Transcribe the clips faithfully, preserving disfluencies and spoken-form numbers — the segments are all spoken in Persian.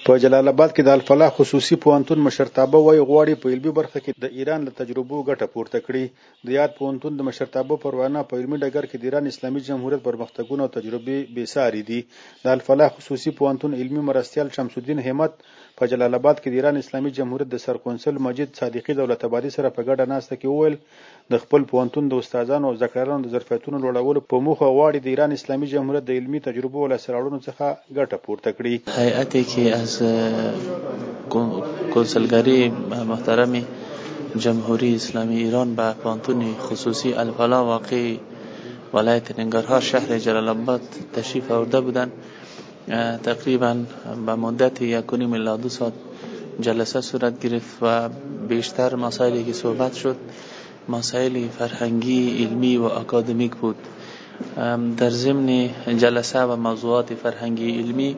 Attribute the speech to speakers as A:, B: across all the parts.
A: په جلال آباد کې د الفلاح خصوصي پوهنتون مشرتابه وایي غواړي په علمي برخه کې د ایران له تجربو ګټه پورته کړي. د یاد پوهنتون د مشرتابه پر وینا په علمي ډګر کې د ایران اسلامي جمهوریت پرمختګونه او تجربې بېساري دي. د الفلاح خصوصي پوهنتون علمي مرستیال شمس الدین همت په جلال آباد کې د ایران اسلامي جمهوریت د سرقونسل مجید صادقي دولتابادي سره په ګډه ناسته کې وویل د خپل پوهنتون د استادانو او زده کړیالانو د ظرفیتونو لوړولو په موخه غواړي د ایران اسلامي جمهوریت د علمي تجربو او لاسته راوړنو څخه ګټه پورته کړي.
B: هیئتی که از کنسولگری محترم جمهوری اسلامی ایران به پوهنتون خصوصی الفلاح واقع ولایت ننگرهار شهر جلال آباد تشریف آورده بودند. تقریبا به مدت یک و نیم الی دو ساعت جلسه صورت گرفت و بیشتر مسائلی که صحبت شد مسائل فرهنگی، علمی و اکادمیک بود. در ضمن جلسه و موضوعات فرهنگی علمی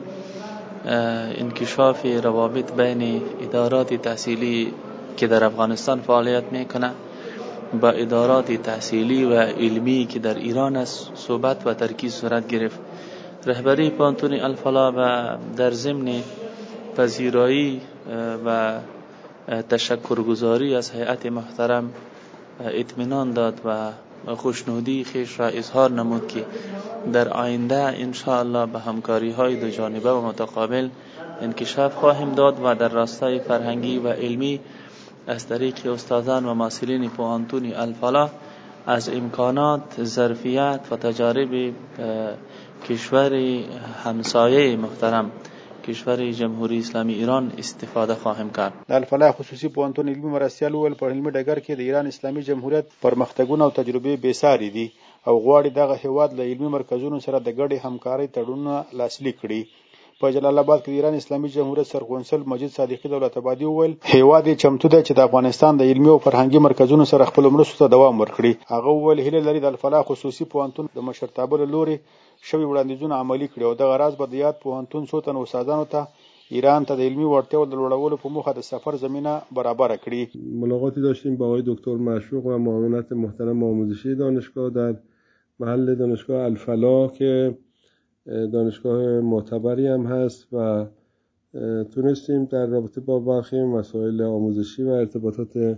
B: انکشاف روابط بین ادارات تحصیلی که در افغانستان فعالیت میکنه با ادارات تحصیلی و علمی که در ایران است صحبت و ترکیز صورت گرفت. رهبری پوهنتون الفلاح و در ضمن پذیرایی و تشکرگزاری از هیئت محترم اطمینان داد و خوشنودی خیش را اظهار نمود که در آینده انشاءالله به همکاری های دو جانبه و متقابل انکشاف خواهیم داد و در راستای فرهنگی و علمی از طریق استادان و مسئولین پوهنتون الفلاح از امکانات، ظرفیت و تجارب کشور همسایه محترم کشور جمهوری اسلامی ایران استفاده خواهیم کرد.
A: د الفلاح خصوصي پوهنتون علمي مرستیال وویل په علمي ډګر کې د ایران اسلامي جمهوریت پرمختګونه او تجربې بېساري دي او غواړي دغه هیواد له علمي مرکزونو سره د ګډې همکارۍ تړونونه لاسلیک کړي. په جلال آباد کې د ایران اسلامي جمهوریت سرقونسل مجید صادقي دولتابادي وویل هیواد یې چمتو دی چې د افغانستان د علمي او فرهنګي مرکزونو سره خپلو مرستو ته دوام ورکړي. هغه وویل هیله لري د الفلاح خصوصي پوهنتون د مشرتابه له لوري شوي وړاندیزونه عملي کړي او دغه راز به د یاد پوهنتون څو تنو استادانو ته ایران ته د علمي وړتیاو د لوړولو په موخه د سفر زمینه برابر کړي.
C: ملاقاتی داشتیم با آقای دکتر مشوق و معاونت محترم آموزشی دانشگاه در محل دانشگاه الفلاح که دانشگاه معتبری هم هست و تونستیم در رابطه با برخی مسائل آموزشی و ارتباطات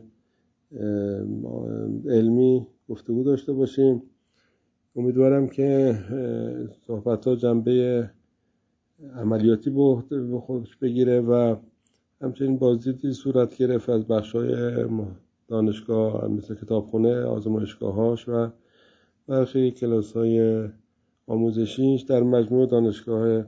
C: علمی گفتگو داشته باشیم. امیدوارم که صحبت‌ها جنبه عملیاتی به خودش بگیره و همچنین بازدیدی صورت گرفت از بخش‌های دانشگاه مثل کتابخونه، آزمایشگاه‌هاش و برخی کلاس‌های آموزشیش. در مجموع دانشگاه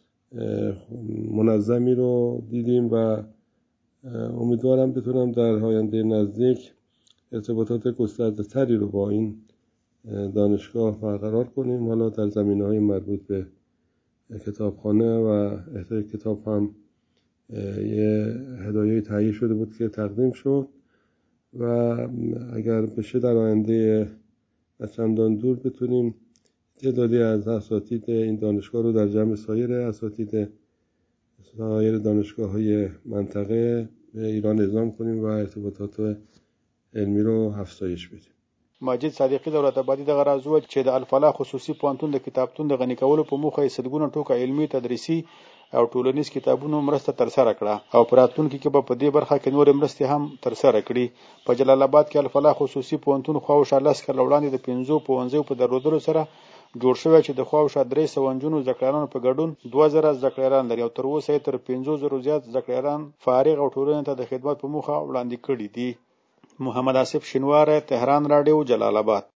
C: منظمی رو دیدیم و امیدوارم بتونم در آینده نزدیک ارتباطات گسترده‌تری رو با این دانشگاه برقرار کنیم. حالا در زمینه‌های مربوط به کتابخانه و اهدای کتاب هم یه هدایای تهیه شده بود که تقدیم شد و اگر بشه در آینده چندان دور بتونیم تعدادی از اساتید این دانشگاه رو در جمع سایر اساتید سایر دانشگاه‌های منطقه به ایران اعزام کنیم و ارتباطات علمی رو افزایش بدیم.
A: مجید صادقي دولتابادي دغه راز وویل چې د الفلاح خصوصي پوهنتون د کتابتون د غني کولو په موخه یې سلګونه ټوکه علمي، تدریسي او ټولنیز کتابونو مرسته ترسره کړه او په راتلونکي کې به په دې برخه کې نورې مرستې هم ترسره کړي. په جلال آباد کې الفلاح خصوصي پوهنتون خواوشا لس کاله وړاندې د پنځو پوهنځیو په درلودلو سره جوړ شوی چې د خواوشا درې سوه نجونو زده کړیالانو په ګډون دوه زره زده کړیالان لري او تر اوسه یې تر پنځو زرو زیات زده کړیالان فارغ او ټولنې ته د خدمت په موخه وړاندې کړي دي. محمد آصف شینواری، تهران راډیو، جلال آباد.